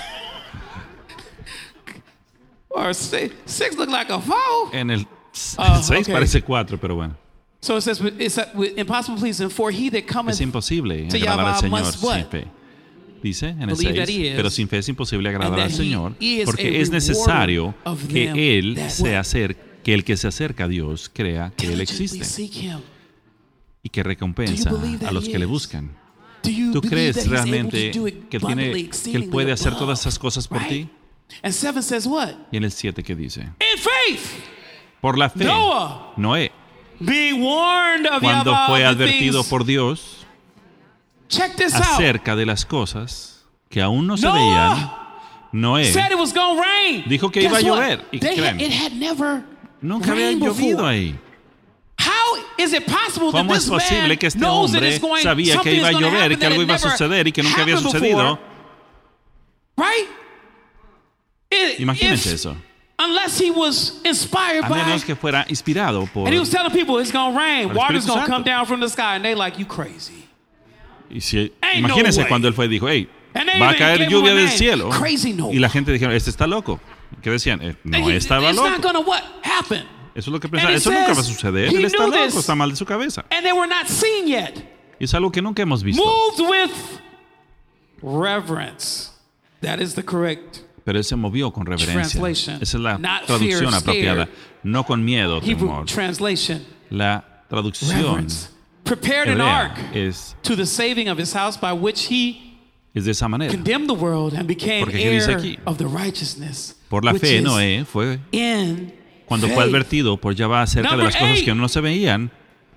Or six, six look like a four. En el Oh, seis okay. parece cuatro, pero bueno. So it says, it's uh, with impossible pleasing, for he that cometh Es imposible to agradar al Yahweh Señor must sin what? fe. Dice en el Believe that seis, he is, pero sin fe es imposible agradar and al that he Señor, is porque a es necesario rewarder of que them Él that se what? acerque, que el que se acerca a Dios crea que Él diligently existe seek him. y que recompensa Do you believe that a los he que le is? buscan. Do you ¿Tú believe crees that he's able realmente to do que, tiene, abundantly, que Él exceedingly puede hacer above? todas esas cosas por Right? ti? And seven says what? Y en el siete, ¿qué dice? In faith, Por la fe, Noah, Noé, being warned of cuando Yahweh fue of the advertido things, por Dios check this out. acerca de las cosas que aún no se Noah veían, Noé said it was gonna rain. dijo que Guess iba a what? llover. ¿Y qué They had- creen? it had never nunca había rained llovido before. ahí. How is it possible that ¿Cómo this es posible man que este knows that hombre it's going, sabía que something iba a is gonna llover y happen que algo that iba a it never suceder y que nunca había happened sucedido? before? Right? It- Imagínense if- eso. Unless he was inspired A by, menos que fuera inspirado por... and he was telling people it's gonna rain, Por el water's Espíritu gonna Santo. come down from the sky, and they like, you crazy. Y si, Ain't no imagínense way. cuando él fue y dijo, hey, And they va a even caer gave him lluvia a del name. cielo. Crazy Noah. Y la gente dijeron, este está loco. ¿Qué decían? Eh, no And you- estaba it's loco. not gonna what happen. Eso es lo que And pensaban. it Eso nunca va a says suceder. he Él está knew loco, this. está mal de su cabeza. And they were not seen yet. Y es algo que nunca hemos visto. Moved with reverence. That is the correct Pero él se movió con reverencia. Translation. Esa es la Not traducción fear, apropiada. scared. No con miedo, Hebrew temor. translation. La traducción Reverence. Prepared an hebrea ark es, to the saving of his house, by which he es de esa manera. condemned the world and became Porque ¿qué dice heir aquí? of the righteousness. Por la which fe, is Noé fue in cuando fue faith. advertido por Yahweh acerca de Number las cosas eight. que aún no se veían.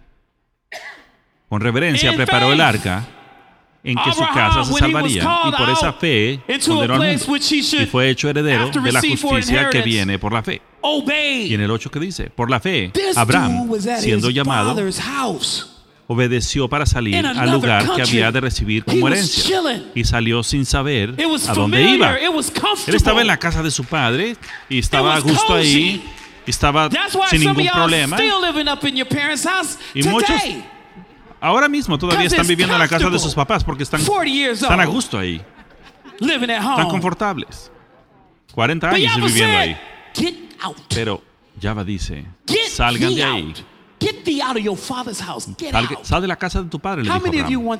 Con reverencia In preparó el faith. arca en que su Abraham, casa se when he was salvaría. Y called por esa out fe into a condenó al place mundo. which he should Y fue hecho heredero after de la receive for justicia que inheritance. viene por la fe. Obeyed. Y en el ocho, ¿qué dice? Por la fe, This Abraham, dude was at siendo his llamado, father's house. obedeció para salir In al another lugar que country. había de recibir He como was herencia. chilling. Y salió sin saber It was a dónde familiar. iba. It was comfortable. Él estaba en la casa de su padre y estaba a It was gusto cozy. ahí. Y estaba That's why sin some of ningún y'all problema. still living up in your parents' house Y today. muchos ahora mismo todavía 'Cause están it's viviendo en la casa de comfortable. sus papás porque están, forty years están a old, gusto ahí. living at home. Están confortables. cuarenta But años Yahweh viviendo said, ahí. get out. Pero Yahweh dice, Get salgan thee de ahí. out. Get thee out of your father's house. Get Sal, out. sal de la casa de tu padre, le How dijo many of you Abraham. want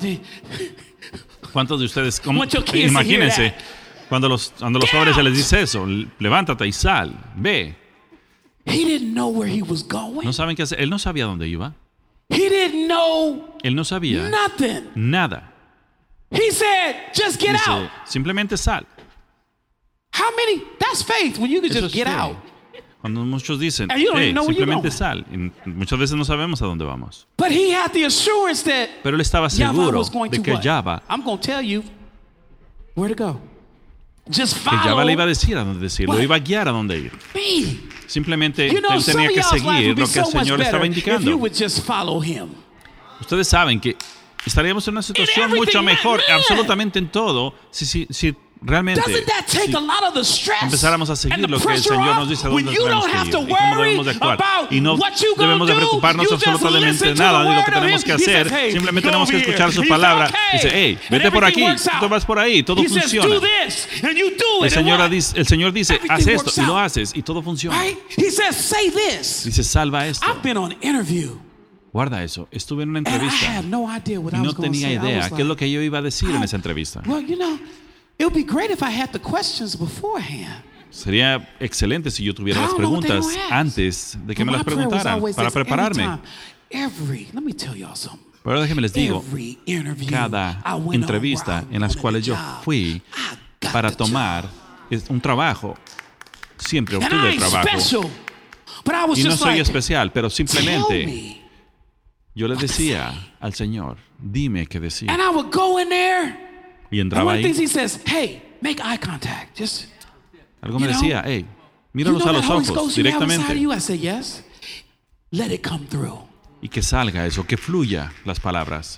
to? ¿Cuántos de ustedes, cómo- want your kids to hear imagínense, that? cuando los, cuando los Get padres se les out. dice eso, levántate y sal, ve. He didn't know where he was going. No saben qué hacer. Él no sabía dónde iba. He didn't know Él no sabía nothing. nada. He said, just get Dice, out. simplemente sal. How many? That's faith when you can Eso just es get fe. out. Cuando muchos dicen, And you don't "Hey, even know where you're simplemente going." sal. Y muchas veces no sabemos a dónde vamos. But he had the assurance that Pero él estaba Yahweh seguro was going de to que what? Yahweh, I'm going to tell you where to go. Just que Yahweh follow le iba a decir a dónde decir, lo What? iba a guiar a dónde ir. me. Simplemente You know, él some tenía of que y'all's life seguir would be lo que el so much Señor le better estaba if you indicando. would just follow him. Ustedes saben que estaríamos en una situación mucho everything, mejor, man. absolutamente en todo, si, si, si realmente Doesn't that take si a lot of the stress empezáramos a and seguir the lo que el pressure Señor off nos dice a when dónde you tenemos don't que have ir to y cómo worry debemos de actuar? about Y no what you gonna debemos de do? preocuparnos You just absolutamente listen to nada the de lo que word of tenemos him. que He hacer. says, hey, Simplemente go tenemos que over escuchar here. su He palabra. said, okay. Dice, hey, And vete por aquí, everything works out. tú vas por ahí, todo He says, funciona. do this, and you do El it, and Señor, what? dice, el Señor dice, Everything haz esto works y lo out. haces y todo funciona. Right? He says, say this. Dice, salva esto. I've been on interview. Guarda eso. Estuve en una And I entrevista had no idea what y I no was going to tenía say. I idea was qué es lo like, que yo iba a decir en "Oh, esa entrevista. well, you know, it would be great if I had the questions beforehand. Sería excelente si yo tuviera I las don't know what they preguntas gonna ask. antes de que But me my las prayer was preguntaran always para this, every prepararme. time, Every, let me tell y'all something. Pero déjenme les digo, Every interview cada I went on entrevista where I en las wanted cuales a yo job, fui I got para the tomar job. es un trabajo, siempre And I obtuve el ain't trabajo. special, but I was Y no just soy like, especial, pero tell simplemente me. yo le decía al Señor, dime qué decir. And I would go in there, Y and entraba one of the things ahí, he says, hey, make eye contact. Just, algo me you know, decía, hey, you míralos know a that los Holy ojos Ghost you have inside of directamente you? I said, yes. Let it come through. y que salga eso, que fluya las palabras. And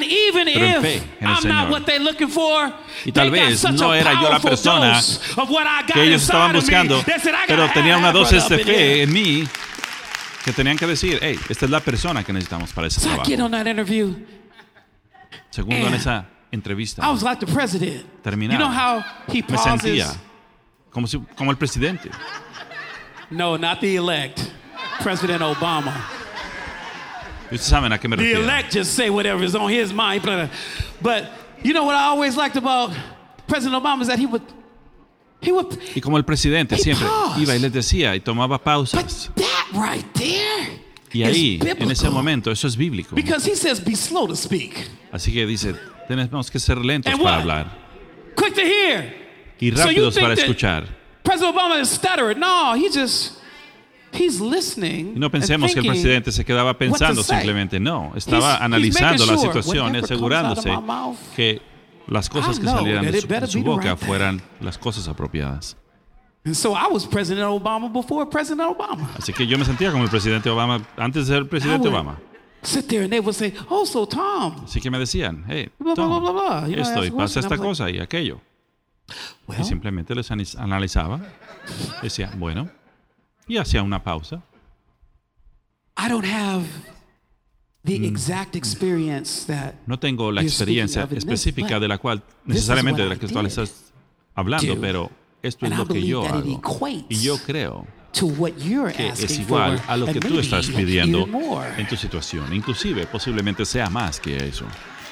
And even pero en fe if en el I'm not Señor. what they're looking for, Y tal they got vez such no a era yo la powerful persona dose of what I got que ellos inside estaban of me. buscando, They said, I pero gotta tenía have una that dosis brother de up in fe here. en mí que tenían que decir, hey, esta es la persona que necesitamos para ese So I get trabajo. on that interview. Segundo, en And esa entrevista, I was like the president. Terminaba. You know how he me pauses? sentía como, si, como el presidente. No, not the elect. President Obama. Y ustedes saben a qué me The refiero. elect just say whatever is on his mind. But you know what I always liked about President Obama is that he would, he would. Y como el presidente He siempre paused. iba y les decía y tomaba But pausas. that right there Y is ahí, biblical. en ese momento, eso es bíblico. Because he says, "Be slow to speak, Así que dice, tenemos que ser lentos And para what? hablar quick to hear." y So you rápidos think para that escuchar. President Obama is stuttering. No, he just he's listening. Y no and pensemos que el thinking presidente se quedaba pensando what to say. simplemente. No, He's- estaba he's analizando making la sure situación y whatever asegurándose comes out of my mouth, que las cosas I que know salieran that de it su, better de su be the boca right thing. fueran las cosas apropiadas. And so I was President Obama before President Obama. Así que yo me sentía como el presidente Obama antes de ser el presidente I would Obama. Sit there and they would say, "Oh, so Tom, Así que me decían, hey, blah, blah, Tom, blah, blah, blah. You know, esto y ask pasa questions. esta I'm like, cosa y aquello. well, Y simplemente les anis- analizaba, decía, bueno, y hacía una pausa. I don't have the Mm. exact experience that No tengo la you're speaking experiencia of in this, específica but de la cual, this is necesariamente de what la I que tú did estás hablando, do. pero esto es And I lo que believe yo that it hago. equates Y yo creo to what you're que asking es igual for, a lo and que tú maybe estás pidiendo even more. en tu situación. Inclusive, posiblemente sea más que eso.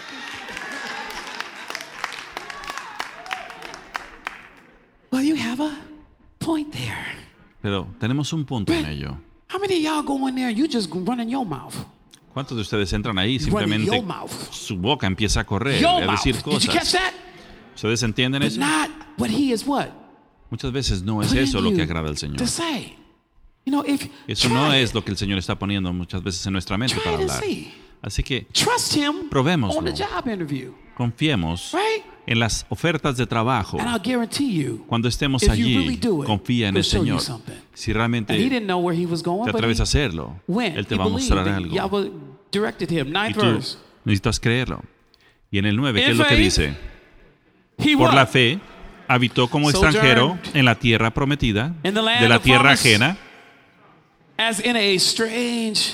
Well, you have a point there. Pero tenemos un punto en ello. How many of y'all go in there and you just running your mouth? ¿Cuántos de ustedes entran ahí y Running simplemente your mouth. su boca empieza a correr, Your a mouth. decir Did you catch cosas? that? ¿Ustedes entienden But eso? not what he is what? Muchas veces no es Put in eso lo you que agrada al Señor. To say. You know, if Eso try no it. es lo que el Señor está poniendo muchas veces en nuestra mente Try para it and hablar. see. Así que Trust him Probémoslo. on the job interview. confiemos Right? en las ofertas de trabajo. And I'll guarantee you, Cuando estemos if you allí, really do it, confía en he'll el show you Señor. something. Si and he realmente didn't know where he was going, te but atreves he a hacerlo, went. Él te He va a believed mostrar and algo. Yahweh directed him. Y Ninth tú verse. necesitas creerlo. Y en el nueve, ¿qué In es lo que faith, dice? He Por what? la fe, habitó como extranjero Sojourned en la tierra prometida, in the land de la of tierra promise. ajena. As in a strange.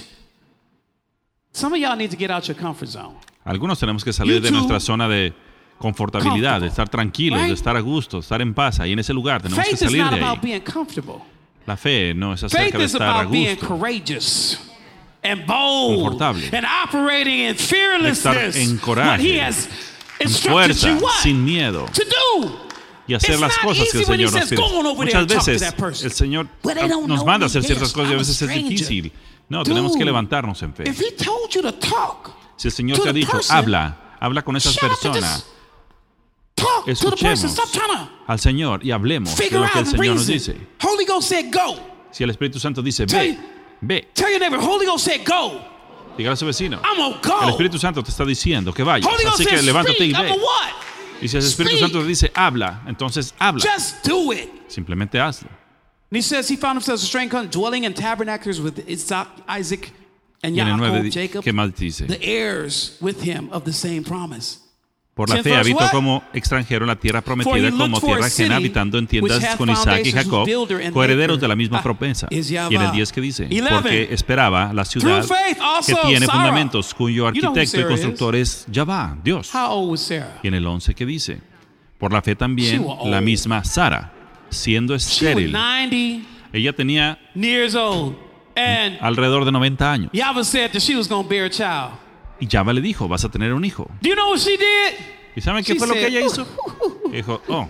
Some of y'all need to get out your comfort zone. Algunos tenemos que salir You de too. nuestra zona de confortabilidad, de estar tranquilos, Right? de estar a gusto, estar en paz. Ahí en ese lugar tenemos que Faith is salir not de about ahí. being comfortable. La fe no es Faith acerca de is estar a about being gusto, courageous and bold Confortable. and operating in fearlessness. en coraje, what he has en instructed fuerza, you what? sin miedo, to do. y hacer It's las not cosas que el easy when he Señor nos says, pide. "Go on over there Muchas and talk to veces that person." el Señor But they don't nos know manda a me hacer ciertas this. cosas y a I'm a veces es stranger. difícil. No, tenemos que Dude, levantarnos en fe. If he told you to talk, Si el Señor to te ha the dicho, person, habla, habla con esas shut up and personas, just talk to the person. escuchemos Stop trying to al Señor y hablemos de figure lo que el out and Señor nos reason. dice. Holy Ghost said go. Si el Espíritu Santo dice, Tell ve, you- ve, Tell your neighbor, Holy Ghost said go. dígale a su vecino. I'm gonna go. El Espíritu Santo te está diciendo que vayas, Holy Ghost así que says levántate speak. y I'm ve. a what? Y si el Espíritu Speak. Santo te dice, habla, entonces habla. Just do it. Simplemente hazlo. And he says he found himself a strange country, dwelling in tabernacles with Isaac, Isaac and Y en el nueve, Jacob, Jacob, ¿qué más dice? the heirs with him of the same promise. Por la Ten fe verse habitó what? como extranjero en la tierra For he prometida looked como for a tierra ajena, city habitando en which tiendas hath con Isaac y foundations, Jacob, whose builder and coherederos maker, de la misma ah, promesa. is Y en el Yahweh. diez que dice, Eleven. porque esperaba la ciudad Through faith also que tiene Sarah. fundamentos, cuyo You know who arquitecto y Sarah is. constructor es Yahvá, Dios. How old was Sarah? Y en el once que dice, por la fe She también was la old. misma Sara, siendo She was estéril, ninety ella tenía years old. And alrededor de noventa años. Yahweh said that she was going to bear a child. Y Yahvá le dijo, vas a tener un hijo. Do you know what she did? ¿Y saben qué She fue lo que said, ella hizo? Dijo, oh,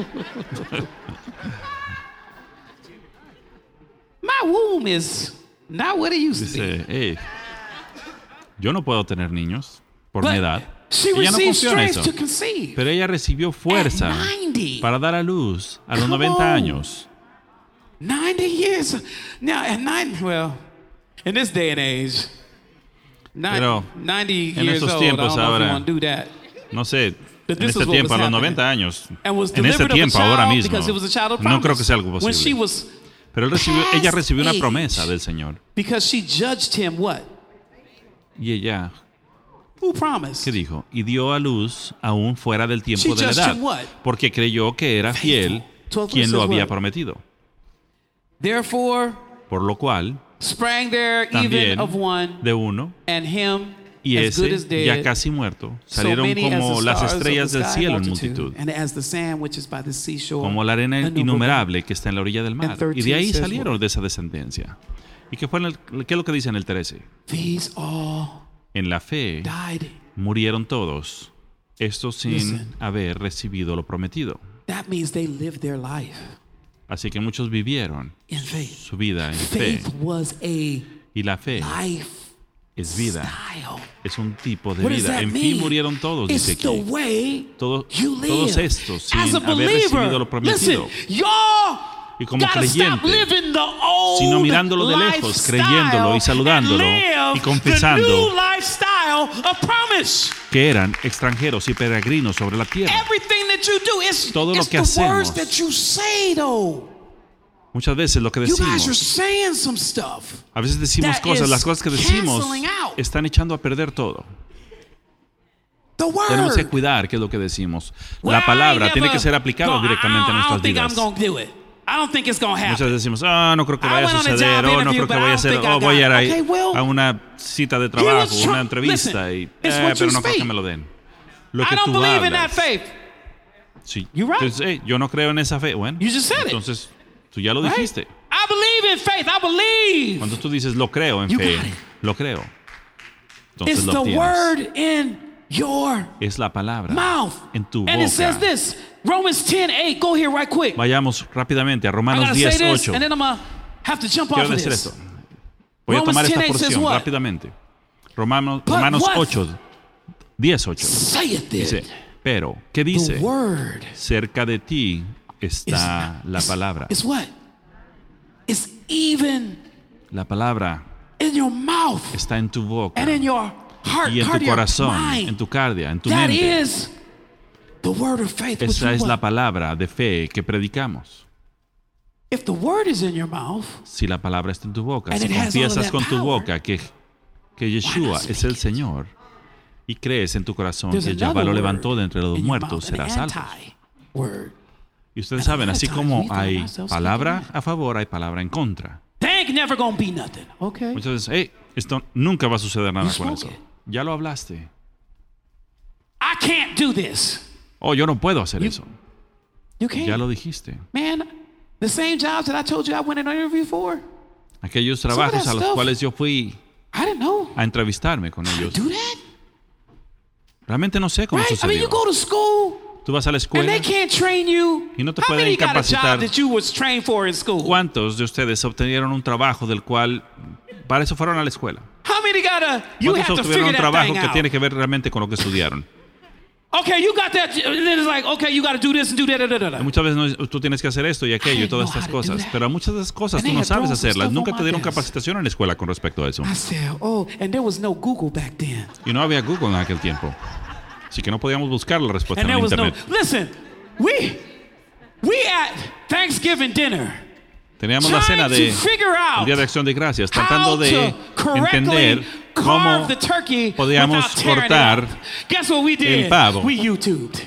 My womb is not what it used to be. dice, hey, yo no puedo tener niños por mi But edad. she Ella no received confió en strength eso. to conceive. Pero ella recibió fuerza At ninety. para dar a luz a los Come noventa on. años. ninety years. Now, at ninety, well, in this day and age, ninety, Pero ninety en years esos old, I tiempos don't know if ahora- you want to do that. No sé, But en this este is what tiempo, a was los happening. noventa años, And was en este delivered of a tiempo, ahora child mismo, because it was a child of no creo que promise. sea algo When she posible. was, Pero él recibió, ella past recibió una age. promesa del Señor. because she judged him what? Y ella Who promised? ¿Qué dijo? Y dio a luz aún fuera del tiempo She de la judged edad, him what? porque creyó que era fiel Faithful. quien lo Says había what? prometido. Therefore, Por lo cual, sprang there también even of one, de uno, and him y as good ese as dead, ya casi muerto, so salieron many as como the las stars of estrellas the del sky cielo en multitude, multitud, and as the sand which is by the seashore, como la arena innumerable. innumerable que está en la orilla del mar. And Y de ahí thirteen says salieron what? de esa descendencia. ¿Y qué, fue en el, qué es lo que dice en el trece? These all En la fe died. murieron todos, estos sin Listen. haber recibido lo prometido. That means they lived their life Así que muchos vivieron in faith. su vida en fe. Faith was a Y la fe life es vida, style. es un tipo de What does vida. that En mean? fin murieron todos, dice It's the aquí. way Todo- you live. todos estos sin As a haber believer, recibido lo prometido. listen, y'all Y como gotta stop creyente, living the old sino mirándolo de lejos, lifestyle creyéndolo y saludándolo and live y confesando the new lifestyle of promise. que eran extranjeros y peregrinos sobre la tierra. Everything that you do is Todo lo it's que the hacemos. words that you say though. Muchas veces lo que You guys are decimos, saying some stuff. a veces decimos that cosas, is las cosas que decimos canceling out. están echando a perder todo. The word. Tenemos que cuidar qué es lo que decimos. Well, La I palabra ain't tiene never que ser aplicada gonna- directamente a I don't, I nuestras don't think I'm vidas. gonna do it. I don't think it's gonna happen. Muchas veces decimos, ah, no creo que I vaya a went on a suceder, job o no interview, creo que but I vaya a don't hacer, think I o voy a ir got a, it. Okay, well, a una cita de was trabajo, try- una entrevista, listen, y, it's eh, what pero you no creo que speak. me lo den. Lo I que don't tú believe in that hablas. faith. Sí. You're right. Entonces, eh, yo no creo en esa fe. Bueno, You just said it. entonces tú ya lo Right? dijiste. I believe in faith. I believe. Cuando tú dices lo creo en You fe, got it. lo creo. Entonces It's lo the tienes. word in your Es la palabra mouth. en tu And it says boca. this. Romans ten eight. Go here right quick. Vayamos rápidamente a I Romanos gotta say diez this, ocho. and then I'm gonna have to jump Quiero off of decir this. esto. Voy a Romans tomar esta ten eight says porción what? rápidamente. Romanos, But Romanos what? ocho, diez ocho. Say it Dice, then. pero, ¿qué The dice? word Cerca de ti está is, la is- palabra. It's what? It's even La palabra in your mouth está en tu boca and in your heart, y en tu cardiac corazón, mind. en tu cardia, en tu That mente. is the word of faith. which Esa you es la what? palabra de fe que predicamos. If the word is in your mouth, Si la palabra está en tu boca, And si it has all of confiesas that con tu power, boca que, que Yeshua not es el speak it? Señor y crees en tu corazón there's que another Jehová lo word levantó de entre los in your muertos, mouth, an serás salvo. anti-word. Y ustedes And saben, a lot así of como times we find hay ourselves palabra speaking a favor, hay palabra en contra. They ain't never gonna be nothing. Okay. Muchas veces, hey, esto nunca va a suceder nada You con spoke eso. it. Ya lo hablaste. I can't do this. Oh, yo no puedo hacer You- eso. You can't. Ya lo dijiste. Man, the same jobs that I told you I went in an interview for, Aquellos of trabajos that a los stuff- cuales yo fui I didn't know. a entrevistarme con I ellos. do that, Realmente no sé cómo right? I mean, sucedió. you go to school Tú vas a la and escuela. they can't train you. Y no te How pueden many got a capacitar. job that you was trained for in school? ¿Cuántos de ustedes obtenieron un trabajo del cual para eso fueron a la escuela? How many got a? You have ¿Cuántos to obtuvieron figure un that trabajo thing que out. tiene que ver realmente con lo que estudiaron? Okay, you got that. And then it's like, okay, you got to do this and do that. Da, da, da, da. Muchas veces no- tú tienes que hacer esto y aquello y didn't todas know estas how to do cosas, that. pero muchas de esas cosas And tú they no had sabes thrown some hacerlas. stuff Nunca on te my dieron desk. capacitación en la escuela con respecto a eso. I said, oh, and there was no Google back then. Y no había Google en aquel tiempo. Así que no podíamos buscar la respuesta And en there was no. internet. Listen, we we at Thanksgiving dinner Teníamos la cena trying de to figure el out Día de Acción de Gracias, tratando how de to correctly entender cómo carve the turkey podíamos without tearing it cortar up. Guess what we did? el pavo. We YouTubed.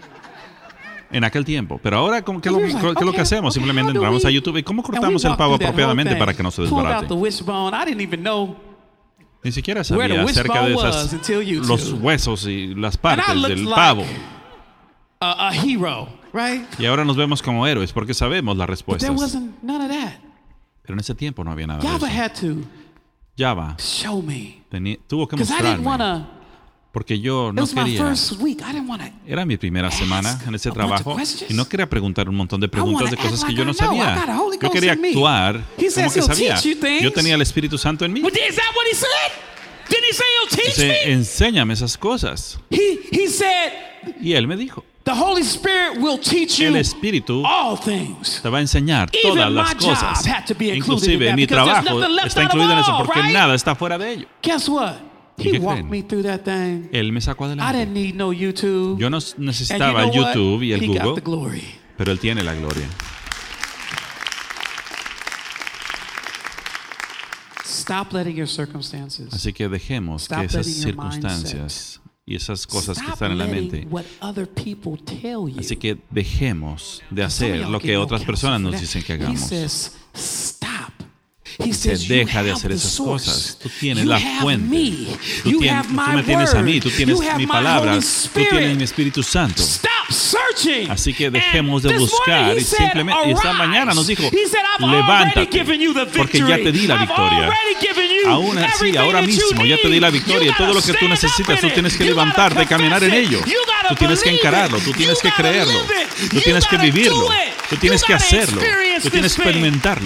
en aquel tiempo. Pero ahora, ¿cómo- ¿qué es lo, He was like, qué es lo que okay, hacemos? okay, Simplemente how do entramos we- a YouTube y cómo And we cortamos el walked pavo through that whole apropiadamente thing, para que no se pulled out desbarate. the wishbone. I didn't even know. Ni siquiera where the sabía acerca de wishbone esas, was until YouTube. los huesos y las And partes I looked del like pavo. a, a hero, right? Y ahora nos vemos como héroes porque sabemos las But there respuestas. wasn't none of that. Pero en ese tiempo no había nada de Java eso. had to Java show me. tenía- tuvo que Because I didn't want mostrarme to. porque yo It no was my quería. first week. I didn't want to. Era mi primera semana en ese a bunch of trabajo questions. y no quería preguntar un montón de preguntas de wanna cosas act que yo no like I know. I sabía. got a Holy Yo Ghost quería in me. actuar He como says que he'll sabía. teach you things. Yo tenía el Espíritu Santo en mí. Well, is that what he said? Didn't he say he'll teach Dice, me? enséñame esas cosas. He he said Y él me dijo, the Holy Spirit will teach you el Espíritu all things. te va a enseñar todas Even las my job cosas. had to be included in Inclusive that mi because there's trabajo nothing left está out of incluido en eso all, porque right? nada está fuera de ello. Guess what? ¿Y He qué walked creen? me through that thing. Él me sacó I adelante. didn't need no YouTube. Yo no And you necesitaba know el what? YouTube y el He got the Google, glory. pero él tiene la gloria. Stop letting your circumstances. Así que dejemos Stop que esas letting your circunstancias y esas cosas que Stop están en la letting mente. what other people tell you. Así que dejemos de Some of hacer y'all lo get que no otras counsel personas for nos that. dicen que He hagamos. says, stop. He Se says, you deja de have hacer the esas source. cosas. Tú tienes You la have fuente. me. Tú, You tien- have tú my me tienes a mí, word. tú tienes You have mi my palabra, Holy tú tienes mi Spirit. Espíritu Santo. Stop searching. Así que And dejemos de this buscar morning he y said, simplemente, y esta "Arise." mañana nos dijo, He said, "I've levántate, already given you the porque ya te di la victory. I've victoria. already given you Aún así, everything ahora that you mismo ya te di la need. victoria. You Todo lo que gotta tú stand necesitas, up tú in tienes it. que You gotta levantarte, caminar en confess it. ello. You gotta Tú tienes que believe encararlo, it. tú tienes You que gotta creerlo, live it. tú You tienes que gotta vivirlo, do it. tú tienes You que gotta hacerlo, experience tú tienes this que thing. experimentarlo.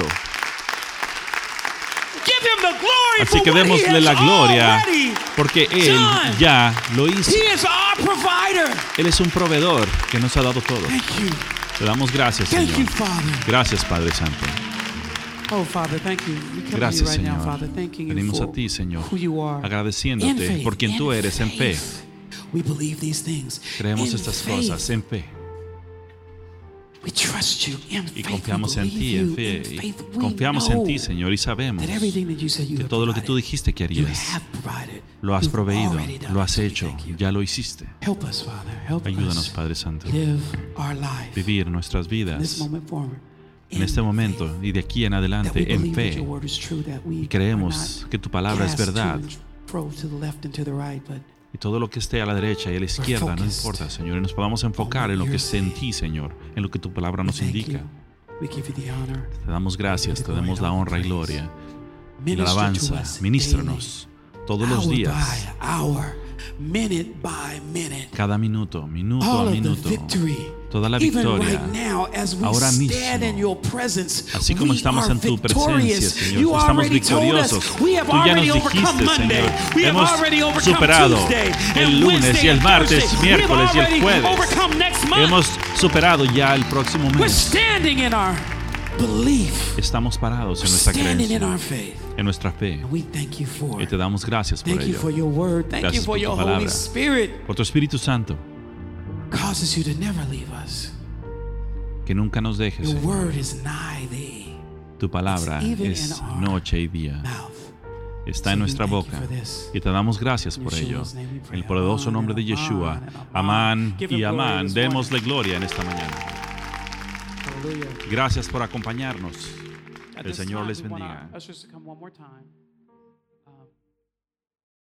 Give him the glory Así for que what he démosle has la gloria already porque Él done. ya lo hizo. He is our provider. Él es un proveedor que nos ha dado todo. Thank you. Te damos gracias, Thank Señor. you, Father. Gracias, Padre Santo. Oh, Father, thank you. We come Gracias, to you right now, Señor. Father, thanking you Venimos for a ti, Señor, who you are. In agradeciéndote faith, por quien tú in eres en fe. faith, we believe these things. Creemos In estas faith, cosas en fe we trust you. In y faith, confiamos we en believe ti, you. en fe. In Y faith, we confiamos en know ti, Señor, y sabemos that everything that you said you que have todo lo que tú provided, dijiste que you harías, have provided. lo has You've proveído, already done lo it, has so we hecho, thank you. ya lo hiciste. Help us, Father. Help Ayúdanos, us Padre Santo, live our life vivir nuestras from this vidas moment forward. en este in momento faith, y de aquí en that we adelante en believe that fe. your word is true, that we Y creemos are not que tu palabra es cast to verdad. and fro, to the left and to the right, but Y todo lo que esté a la derecha y a la izquierda, no focused importa, Señor, y nos podamos enfocar en lo que esté en ti, Señor, en lo que tu palabra we nos thank indica. you. We give you the honor. Te damos gracias, te damos la honra y gloria y la Minister to alabanza. us Ministranos todos los hour días, by hour, minute by minute. cada minuto, minuto All a of the minuto, victory. toda la Even victoria. right now, as we Ahora stand mismo, in your presence, así como we estamos are en tu presencia, victorious. Señor, You estamos already told us victoriosos. we have Tú ya already nos overcome dijiste, Monday. Señor, We have hemos already overcome superado Tuesday el and lunes Wednesday y el and martes, Thursday. miércoles y we have el already jueves. overcome next month. Hemos superado ya el próximo We're mes. standing in our belief. Estamos parados en nuestra Standing in creencia, our faith. en nuestra fe. And we thank you for Y it. te damos gracias por Thank you ello. for your word. Thank Gracias you for por tu your palabra. Holy Spirit. Por tu Espíritu Santo, Causes you to never leave us. que nunca nos dejes, Your Señor. word is nigh thee. Tu palabra It's even es in our noche y día. Mouth. Está So en we nuestra thank you boca for this. y te damos gracias In por ello. Yeshua's name we pray. En el poderoso nombre de Amen, Yeshua. amen, amen. Amán Give him y glory amán. this Démosle morning. gloria en esta mañana. Hallelujah. Gracias por acompañarnos. At El this Señor time, les we want bendiga. our ushers to come one more time.